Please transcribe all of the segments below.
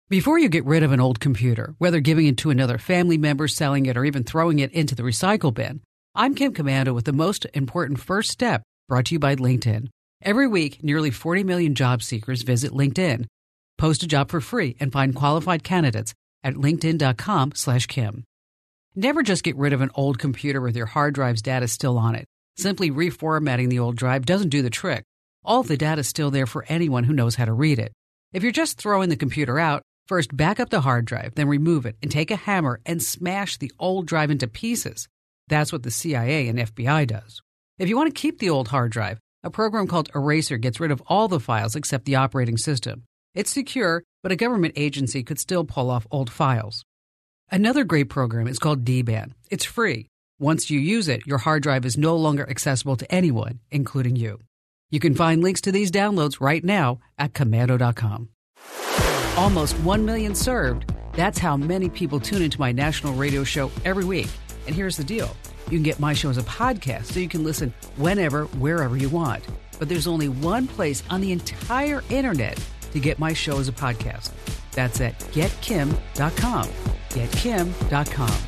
Before you get rid of an old computer, whether giving it to another family member, selling it, or even throwing it into the recycle bin, I'm Kim Komando with the most important first step, brought to you by LinkedIn. Every week, nearly 40 million job seekers visit LinkedIn. Post a job for free and find qualified candidates at linkedin.com/Kim. Never just get rid of an old computer with your hard drive's data still on it. Simply reformatting the old drive doesn't do the trick. All of the data is still there for anyone who knows how to read it. If you're just throwing the computer out, first back up the hard drive, then remove it and take a hammer and smash the old drive into pieces. That's what the CIA and FBI does. If you want to keep the old hard drive, a program called Eraser gets rid of all the files except the operating system. It's secure, but a government agency could still pull off old files. Another great program is called DBAN. It's free. Once you use it, your hard drive is no longer accessible to anyone, including you. You can find links to these downloads right now at Komando.com. Almost 1 million served. That's how many people tune into my national radio show every week. And here's the deal. You can get my show as a podcast, so you can listen whenever, wherever you want. But there's only one place on the entire internet to get my show as a podcast. That's at GetKim.com. GetKim.com.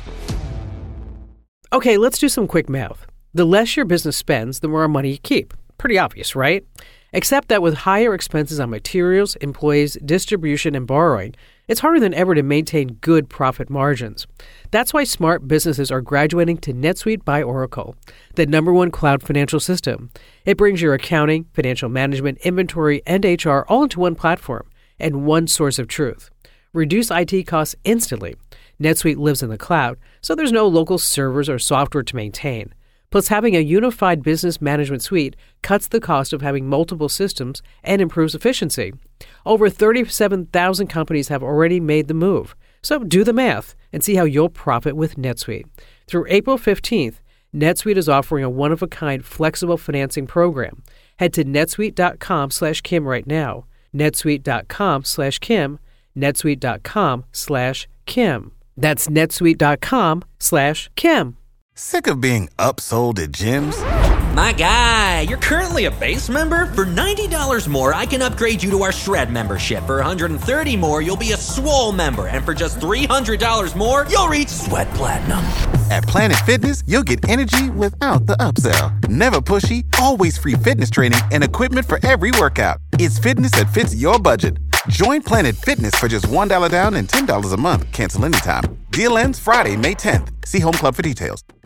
Okay, let's do some quick math. The less your business spends, the more money you keep. Pretty obvious, right? Except that with higher expenses on materials, employees, distribution, and borrowing, it's harder than ever to maintain good profit margins. That's why smart businesses are graduating to NetSuite by Oracle, the #1 cloud financial system. It brings your accounting, financial management, inventory, and HR all into one platform and one source of truth. Reduce IT costs instantly. NetSuite lives in the cloud, so there's no local servers or software to maintain. Plus, having a unified business management suite cuts the cost of having multiple systems and improves efficiency. Over 37,000 companies have already made the move. So do the math and see how you'll profit with NetSuite. Through April 15th, NetSuite is offering a one-of-a-kind flexible financing program. Head to netsuite.com/Kim right now. netsuite.com/Kim. netsuite.com/Kim. That's netsuite.com/Kim. Sick of being upsold at gyms? My guy, you're currently a base member? For $90 more, I can upgrade you to our Shred membership. For $130 more, you'll be a Swole member. And for just $300 more, you'll reach Sweat Platinum. At Planet Fitness, you'll get energy without the upsell. Never pushy, always free fitness training and equipment for every workout. It's fitness that fits your budget. Join Planet Fitness for just $1 down and $10 a month. Cancel anytime. Deal ends Friday, May 10th. See Home Club for details.